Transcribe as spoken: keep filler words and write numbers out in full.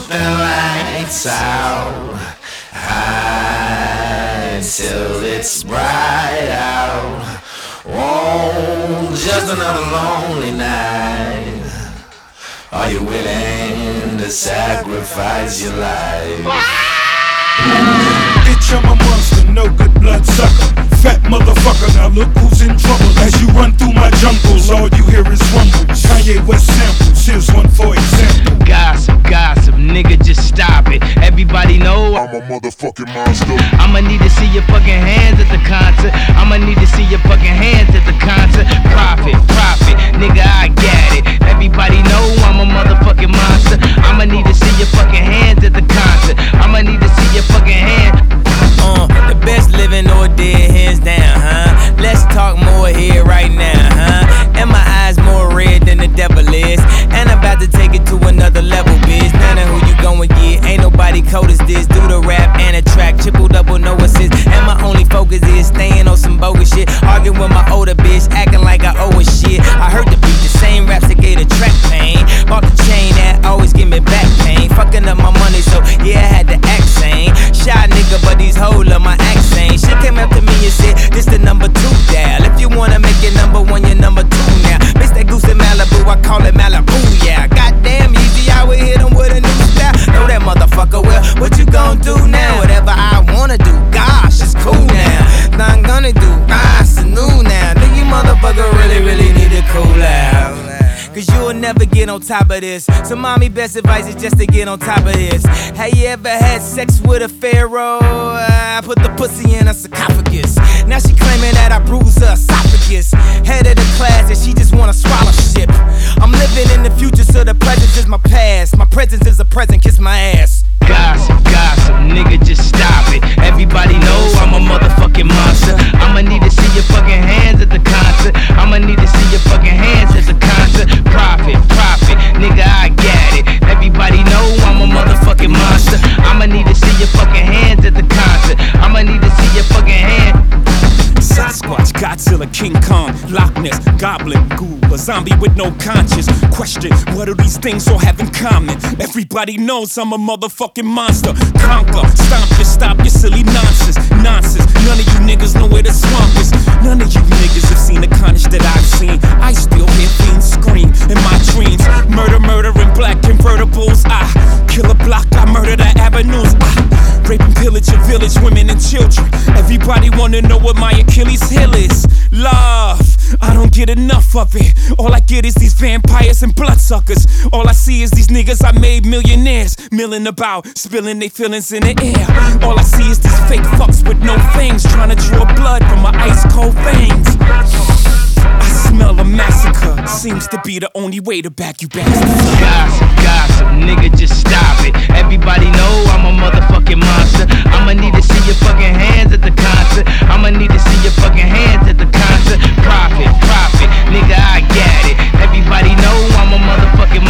the lights out high till it's bright out. Oh, just another lonely night. Are you willing to sacrifice your life? Bitch, I'm a monster, no good blood sucker. Fat motherfucker, now look who's in trouble. As you run through my jungles, all you hear is rumbles. Kanye West samples, here's one for example. Gossip, gossip, nigga, just stop it. Everybody know I'm a motherfucking monster. I'ma need to see your fucking hands at the concert. I'ma need to see your fucking hands at the concert. Profit, profit, nigga, I get it. Everybody know I'm a motherfucking monster. I'ma need to see your fucking hands at the concert. I'ma need to see your fucking hands. Uh, the best living or dead, hands down, huh? Let's talk more here right now, huh? And my eyes more red than the devil is. And I'm about to take it to another level, bitch. None of who you going get, ain't nobody cold as this. Do the rap and a track, triple double, no assist. And my only focus is staying on some bogus shit. Arguing with my older bitch, acting like I owe her shit. I heard the beat, the same raps that gave the track pain. Bought the chain that always give me back pain. Fucking up my money, so yeah, I had to act sane. Shy nigga, but these hoes love my accent. She came up to me and said, this the number two dial. If you wanna make it number one, you're number two now. Miss that goose in Malibu, I call it Malibu, yeah. Goddamn easy, I would hit him with a new style. Know that motherfucker well, what you gon' do now? Whatever I wanna do, gosh, it's cool now. Now I'm gonna do, ah, it's new now. Do you motherfucker really, really need to cool out? Cause you'll never get on top of this. So mommy, best advice is just to get on top of this. Have you ever had sex with a pharaoh? I put the pussy in her sarcophagus. Now she claiming that I bruise her esophagus. Head of the class and she just wanna swallow shit. I'm living in the future, so the present is my past. My presence is a present, kiss my ass. Gossip, gossip, nigga, just stop it. Everybody know I'm a motherfucking monster. I'ma need to see your fucking hands at the concert. I'ma need to see your fucking hands at the concert. Profit, profit, nigga, I get it. Everybody know I'm a motherfucking monster. I'ma need to see your fucking hands at the concert. I'ma need to see your fucking hands. Sasquatch, Godzilla, King Kong, Loch Ness, Goblin, Ghoul, a zombie with no conscience. Question, what do these things all have in common? Everybody knows I'm a motherfucking monster. Conquer, stomp you, stop your silly nonsense. Nonsense, none of you niggas know where the swamp is. None of you niggas have seen the carnage that I've seen. I still hear fiends scream in my dreams. Murder, murder in black convertibles. I kill a block, I murder the avenues. I rape and pillage your village, women and children. Everybody wanna know what my Achilles heel is. Love, I don't get enough of it. All I get is these vampires and bloodsuckers. All I see is these niggas I made millionaires, milling about, spilling their feelings in the air. All I see is these fake fucks with no fangs, trying to draw blood from my ice cold veins. I smell a massacre, seems to be the only way to back you bastards. Gossip, gossip, nigga, just stop it. Everybody know I'm a motherfucking monster. I'ma need to see your fucking hands at the concert. I'ma need to see your fucking hands at the concert. Profit, profit, nigga, I get it. Everybody know I'm a motherfucking